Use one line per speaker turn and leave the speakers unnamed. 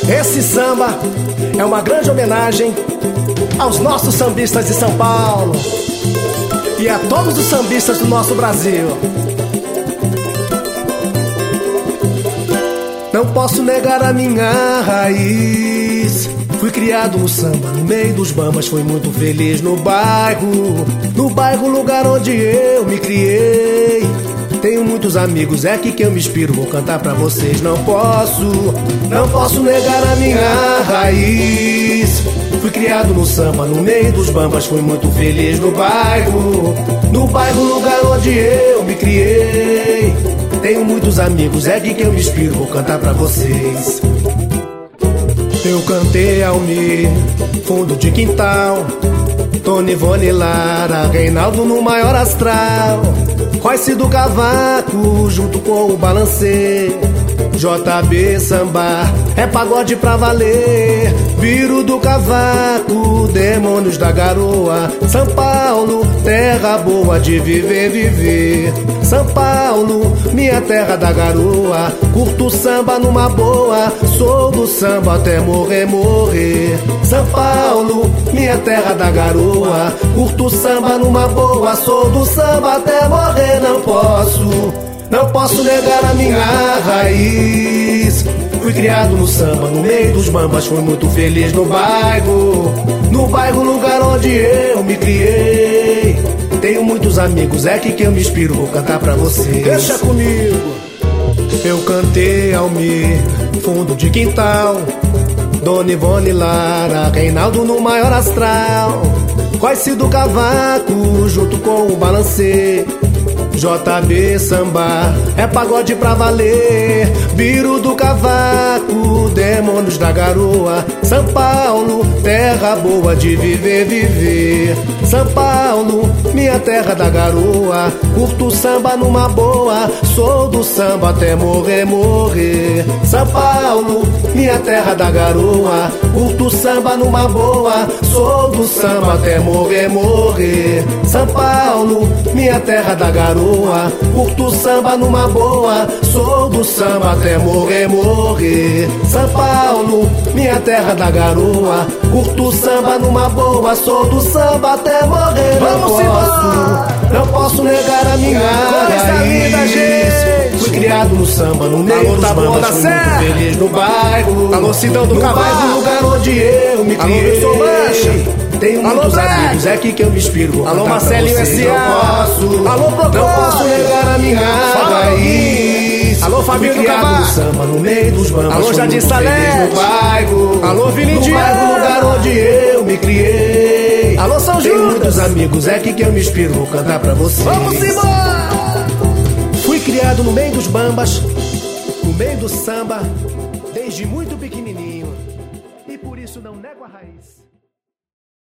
Esse samba é uma grande homenagem aos nossos sambistas de São Paulo e a todos os sambistas do nosso Brasil. Não posso negar a minha raiz. Fui criado no samba, no meio dos bambas. Fui muito feliz no bairro, lugar onde eu me criei. Tenho muitos amigos, é aqui que eu me inspiro. Vou cantar pra vocês. Não posso negar a minha raiz. Fui criado no samba, no meio dos bambas. Fui muito feliz no bairro, lugar onde eu me criei. Tenho muitos amigos, é aqui que eu me inspiro. Vou cantar pra vocês. Eu cantei Almir, fundo de quintal, Tony, Ivone, Lara, Reinaldo no maior astral, Royce do Cavaco, junto com o Balancê, JB Samba, é pagode pra valer. Viro do Cavaco, Demônios da Garoa, São Paulo, terra boa de viver. São Paulo, minha terra da garoa. Curto samba numa boa, sou do samba até morrer. São Paulo, minha terra da garoa. Curto samba numa boa, sou do samba até morrer. Não posso negar a minha raiz. Fui criado no samba, no meio dos bambas. Fui muito feliz no bairro, lugar onde eu me criei. Tenho muitos amigos, é aqui que eu me inspiro. Vou cantar pra vocês. Deixa comigo. Eu cantei Almir, fundo de quintal, Dona Ivone, Lara, Reinaldo no maior astral, Royce do Cavaco, junto com o Balancê, JB Samba, é pagode pra valer. Viro do Cavaco, Demônios da Garoa, São Paulo, terra boa de viver. São Paulo, minha terra da garoa. Curto samba numa boa, sou do samba até morrer. São Paulo, minha terra da garoa. Curto samba numa boa, sou do samba até morrer. São Paulo, minha terra da garoa. Curto samba numa boa, sou do samba até morrer. São Paulo, minha terra da garoa. Curto samba numa boa, sou do samba até morrer. Não posso negar a minha raiz. Fui criado no samba, no meio dos bambas. Fui muito feliz no bairro,
Alô, Cidão do Cavaco,
lugar onde eu me criei. Tenho muitos amigos, é aqui que eu me inspiro.
Alô, Marcelinho S.A.
Não posso negar a minha raiz.
Alô, Fabinho do Cavaco,
no samba, no meio dos bambas.
Alô, Jardim Salete,
no bairro,
alô, Vinindiano,
lugar onde eu me criei.
Alô, São Judas.
Tenho muitos amigos, é aqui que eu me inspiro. Vou cantar pra vocês.
Vamos embora!
Fui criado no meio dos bambas, no meio do samba, desde muito pequenininho, e por isso não nego a raiz.